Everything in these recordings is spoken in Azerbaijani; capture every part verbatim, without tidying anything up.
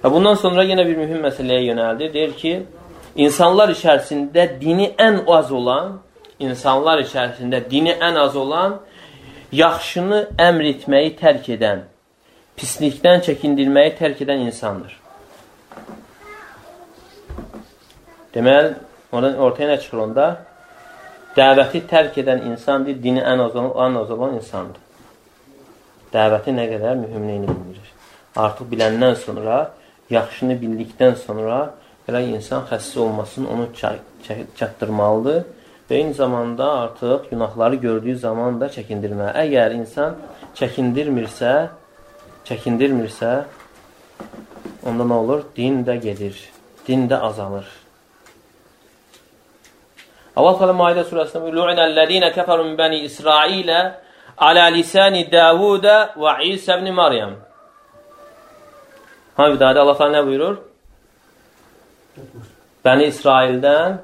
Və bundan sonra yenə bir mühüm məsələyə yönəldir. Deyir ki, insanlar içərisində dini ən az olan, insanlar içərisində dini ən az olan, yaxşını əmr etməyi tərk edən, pislikdən çəkindirməyi tərk edən insandır. Deməli, oradan ortaya nə çıxır onda? Dəvəti tərk edən insandır, dini ən az olan, ən az olan insandır. Dəvəti nə qədər mühümliyini bildirir. Artıq biləndən sonra, yaxşını bildikdən sonra belə insan xəsis olmasın, onu çatdırmalıdır və eyni zamanda artıq günahları gördüyü zaman da çəkindirməli. Əgər insan çəkindirmirsə, çəkindirmirsə, onda nə olur? Din də gedir, din də azalır. Allah Teala Maidə surəsində "Lu'inəl-ləzīne kəfəru min bəni İsrailə alə lisani Davudə və İsə ibn Maryam." Hangi bir Allah Teala nə buyurur? Bəni İsraildən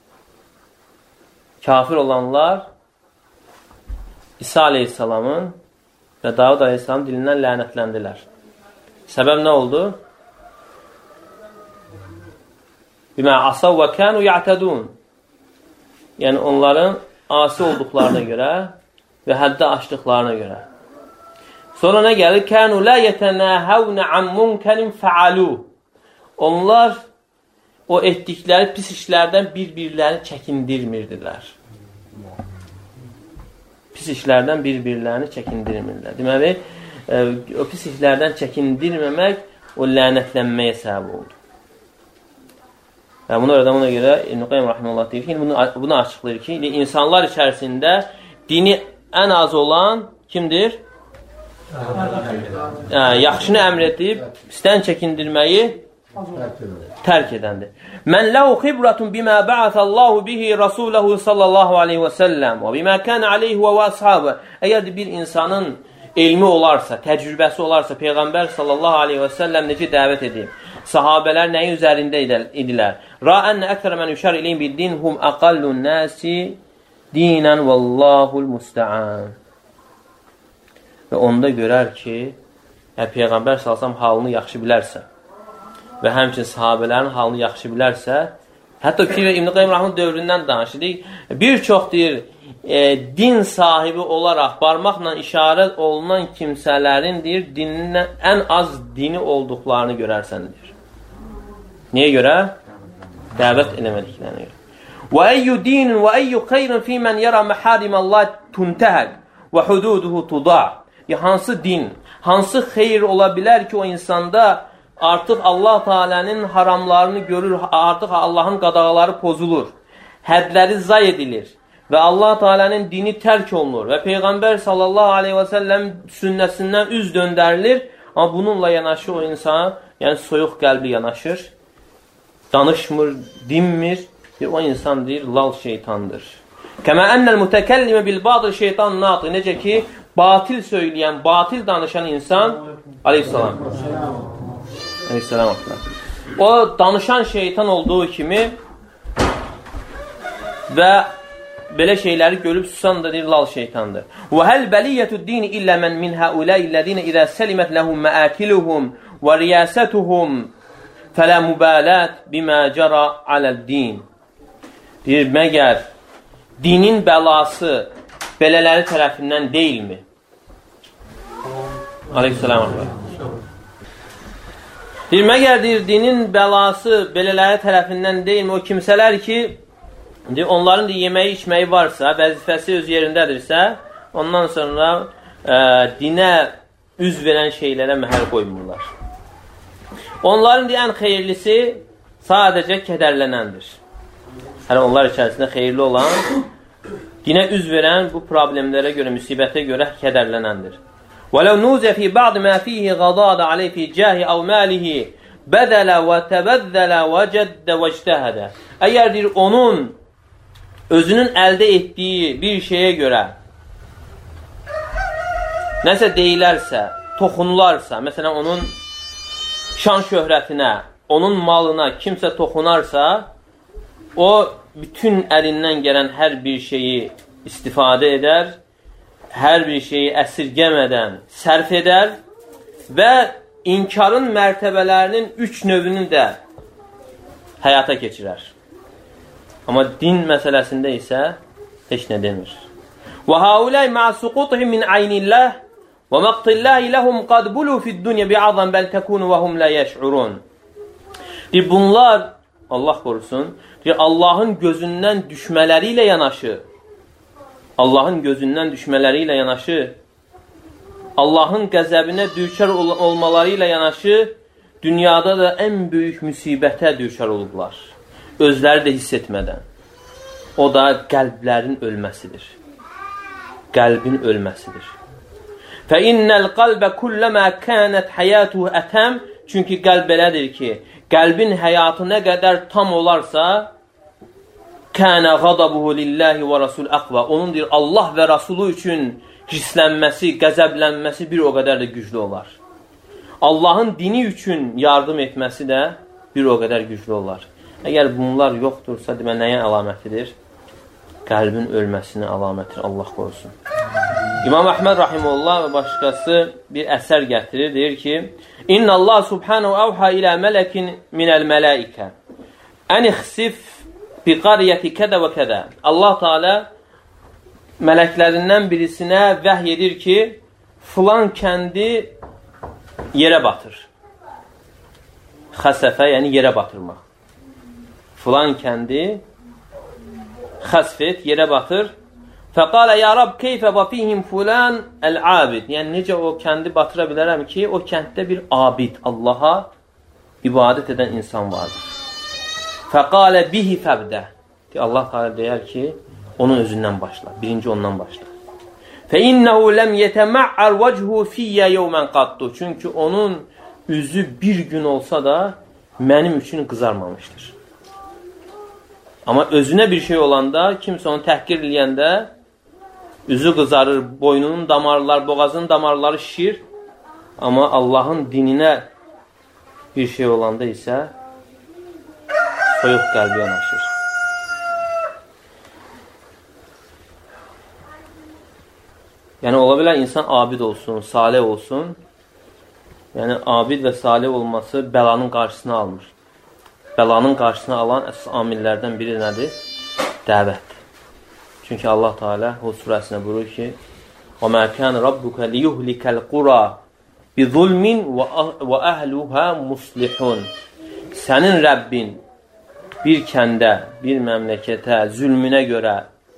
kafir olanlar İsa aleyhissalamın və Davud aleyhissalamın dilindən lənətləndilər. Səbəb nə oldu? Bimə asav və kənu ya'tədun. Yəni onların asi olduqlarına görə və həddə aşdıqlarına görə. Sonra nə gəlir? Kənu la yetənəhəvnə an munkerin fəalu. Onlar o etdikləri pis işlərdən bir-birlərini çəkindirmirdilər. Pis işlərdən bir-birlərini çəkindirmirdilər. Deməli, o pis işlərdən çəkindirməmək o lənətlənməyə səbəb oldu. Və bunu oradan ona görə İbn Qayyim rahimehullah deyir ki, bunu, bunu açıqlayır ki, insanlar içərisində dini ən az olan kimdir? Hə, yaxşını əmr edib, pisdən çəkindirməyi tərk edəndir. Mən ləhu xibratun bimə bə'ətəllahu bihi rasuləhu sallallahu aleyhi və səlləm və bimə kənə aleyhi və əshabı. Əgər bir insanın elmi olarsa, təcrübəsi olarsa, Peyğəmbər sallallahu aleyhi və səlləm necə dəvət edib? Sahabələr nəyin üzərində idilər? Ra'ənə əktərə mən üşər iləyim biddin hum əqallun nəsi dinən vallahul müstəan. Və onda görər ki, yəni Peyğəmbər sallallahu aleyhi və səlləm halını yaxşı bilərsə və həmçin sahabələrin halını yaxşı bilərsə, hətta ki, İbn Qayyim Rahman dövründən danışırıq, bir çox deyir, e, din sahibi olaraq barmaqla işarət olunan kimsələrin deyir, dinindən ən az dini olduqlarını görərsən deyir. Niyə görə? Dəvət eləmədiklərinə görə. Və eyyü dinin və eyyü xeyrin fi mən yərə məhəriməllah tuntəhəq və hududuhu tuda. Hansı din, hansı xeyir ola bilər ki, o insanda artıq Allah Teala'nın haramlarını görür, artıq Allahın qadağaları pozulur, hədləri zay edilir və Allah Teala'nın dini tərk olunur və Peyğəmbər sallallahu aleyhi və səlləm sünnəsindən üz döndərilir, amma bununla yanaşı o insana, yəni soyuq qəlbi yanaşır, danışmır, dinmir, o insan deyir, lal şeytandır. Kəmə ennəl mütəkəllimə bil batil şeytan natı, necə ki, batil söyləyən, batil danışan insan, aleyhissalam, aleyhissalam, o danışan şeytan olduğu kimi və belə şeyləri görüb susan da deyir, lal şeytandır. Və həl bəliyyətü dini illə mən min həuləyiləzinə idə səlimət ləhum məəkiluhum və riyasətuhum fələ mübələt bimə cəra aləl-din. Deyir, məgər dinin bəlası belələri tərəfindən deyilmi? Aleyhisselam. Deyir, məgər deyir, dinin bəlası belələri tərəfindən deyilmi? O kimsələr ki, deyir, onların da yeməyi, içməyi varsa, vəzifəsi öz yerindədirsə, ondan sonra ə, dinə üz verən şeylərə məhəl qoymurlar. Onların deyir, ən xeyirlisi sadəcə kədərlənəndir. Hələ onlar içərisində xeyirli olan, dinə üz verən bu problemlərə görə, müsibətə görə kədərlənəndir. وَلَوْ نُوزَ فِي بَعْضِ مَا فِيهِ غَضَادَ عَلَيْهِ فِي جَاهِ أَوْ مَالِهِ بَدَلَ وَتَبَذَّلَ وَجَدَّ وَاجْتَهَدَ. Əgər deyir, onun özünün əldə etdiyi bir şeyə görə nəsə deyilərsə, toxunularsa, məsələn, onun şan şöhrətinə, onun malına kimsə toxunarsa, o bütün əlindən gələn hər bir şeyi istifadə edər, hər bir şeyi əsirgəmədən sərf edər və inkarın mərtəbələrinin üç növünü də həyata keçirər. Amma din məsələsində isə heç nə demir. Və haulay ma'a suqutihim min aynillah və maqtillahi lahum qad bulu fi'd-dunya bi'azam bal takunu və hum la yash'urun. Bunlar Allah qorusun, Allahın gözündən düşmələri ilə yanaşı, Allahın gözündən düşmələri ilə yanaşı, Allahın qəzəbinə düçar olmaları ilə yanaşı, dünyada da ən böyük müsibətə düçar olublar. Özləri də hiss etmədən. O da qəlblərin ölməsidir. Qəlbin ölməsidir. Fə innəl qalbə kulləmə kənət həyatuhu ətəm. Çünki qəlb belədir ki, qəlbin həyatı nə qədər tam olarsa, kənə qadabuhu lillahi və rasul əqva. Onun deyir, Allah və Rasulü üçün hislənməsi, qəzəblənməsi bir o qədər də güclü olar. Allahın dini üçün yardım etməsi də bir o qədər güclü olar. Əgər bunlar yoxdursa, demə, nəyə əlamətidir? Qəlbin ölməsinin əlamətidir, Allah qorusun. İmam Əhməd Rahimullah və başqası bir əsər gətirir, deyir ki, İnna Allah subhanahu əvha ilə mələkin minəl mələikə ən ixsif bi qariyyəti kədə və kədə. Allah Teala mələklərindən birisinə vəhy edir ki, filan kəndi yerə batır. Xəsəfə, yəni yerə batırmaq. Filan kəndi xəsf et, yerə batır. Fəqalə ya Rab keyfə və fihim fulan əl-abid. Yəni, necə o kəndi batıra bilərəm ki, o kənddə bir abid, Allaha ibadət edən insan vardır. Fəqalə bihi fəbdə. Allah Teala deyər ki, onun özündən başla. Birinci ondan başla. Fə innəhu ləm yətəmə'ər vəchu fiyyə yevmən qattu. Çünki onun üzü bir gün olsa da mənim üçün qızarmamışdır. Amma özünə bir şey olanda, kimsə onu təhqir eləyəndə üzü qızarır, boynunun damarları, boğazının damarları şişir. Amma Allahın dininə bir şey olanda isə soyuq qəlbi yanaşır. Yəni, ola bilər insan abid olsun, salih olsun. Yəni, abid və salih olması bəlanın qarşısını almır. Bəlanın qarşısını alan əsas amillərdən biri nədir? Dəvətdir. Çünki Allah Teala Hud surəsində buyurur ki, وَمَا كَانَ رَبُّكَ لِيُهْلِكَ الْقُرَى بِظُلْمٍ وَأَهْلُهَا مُصْلِحُونَ. Sənin Rəbbin bir kəndə, bir məmləkətə, zülmünə görə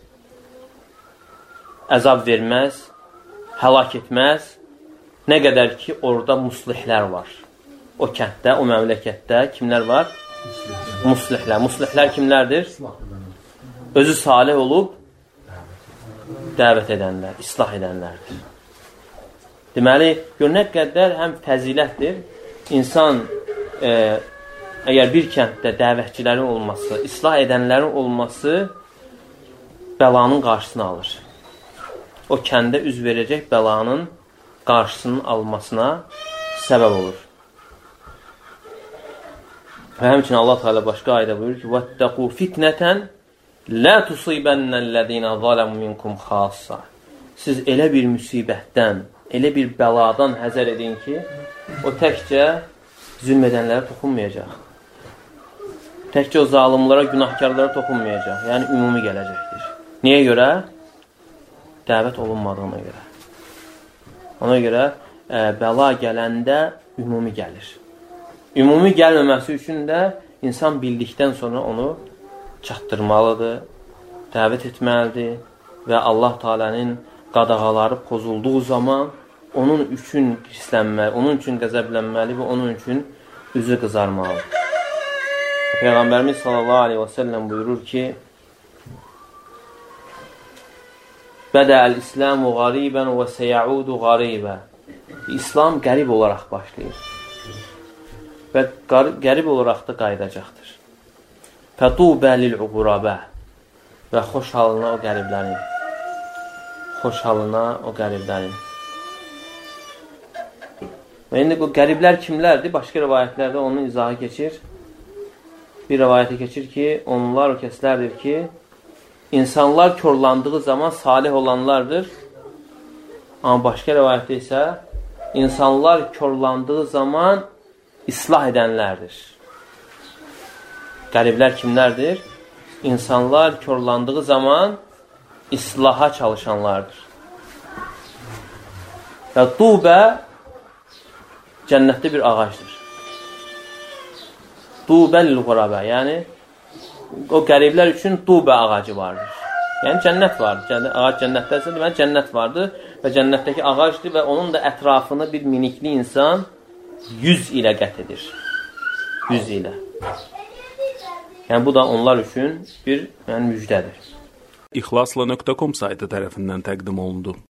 əzab verməz, həlak etməz, nə qədər ki, orada muslihlər var. O kənddə, o məmləkətdə kimlər var? Muslihlər. Muslihlər kimlərdir? Özü salih olub, dəvət edənlər, islah edənlərdir. Deməli, gör nə qədər həm fəzilətdir. İnsan e, əgər bir kənddə dəvətçilərin olması, islah edənlərin olması bəlanın qarşısını alır. O kəndə üz verəcək bəlanın qarşısının almasına səbəb olur. Və həmçinin Allah Teala başqa ayda buyurur ki, وَاتَّقُوا فِتْنَةً لَا تُصِيبَنَّ الَّذِينَ ظَلَمُوا مِنْكُمْ خَاصَّةً. Siz elə bir müsibətdən, elə bir bəladan həzər edin ki, o təkcə zülm edənlərə toxunmayacaq. Təkcə o zalimlara, günahkarlara toxunmayacaq. Yəni, ümumi gələcəkdir. Niyə görə? Dəvət olunmadığına görə. Ona görə ə, bəla gələndə ümumi gəlir. Ümumi gəlməməsi üçün də insan bildikdən sonra onu çatdırmalıdır, dəvət etməlidir və Allah Teala'nın qadağaları pozulduğu zaman onun üçün pislənməli, onun üçün qəzəblənməli və onun üçün üzü qızarmalıdır. Peyğəmbərimiz sallallahu aleyhi və səlləm buyurur ki, Bədəl-İslamu qaribən və səyəudu qaribə. İslam qərib olaraq başlayır və qərib olaraq da qayıdacaqdır. Fətubə lil-uqurabə. Və xoş halına o qəriblərin. Xoş halına o qəriblərin. Və indi bu qəriblər kimlərdir? Başqa rivayətlərdə onun izahı keçir. Bir rivayətə keçir ki, onlar o kəslərdir ki, İnsanlar körlandığı zaman salih olanlardır. Amma başqa rivayətdə isə insanlar körlandığı zaman islah edənlərdir. Qəriblər kimlərdir? İnsanlar körlandığı zaman islaha çalışanlardır. Və dubə cənnətdə bir ağacdır. Dubə lil-qurabə, yəni o qəriblər üçün dubə ağacı vardır. Yəni cənnət vardır. Cənnət, ağac cənnətdəsə, deməli cənnət vardır və cənnətdəki ağacdır və onun da ətrafını bir minikli insan yüz ilə qət edir. Yüz ilə. Yəni bu da onlar üçün bir yəni müjdədir. İxlasla nöqtə com saytı tərəfindən təqdim olundu.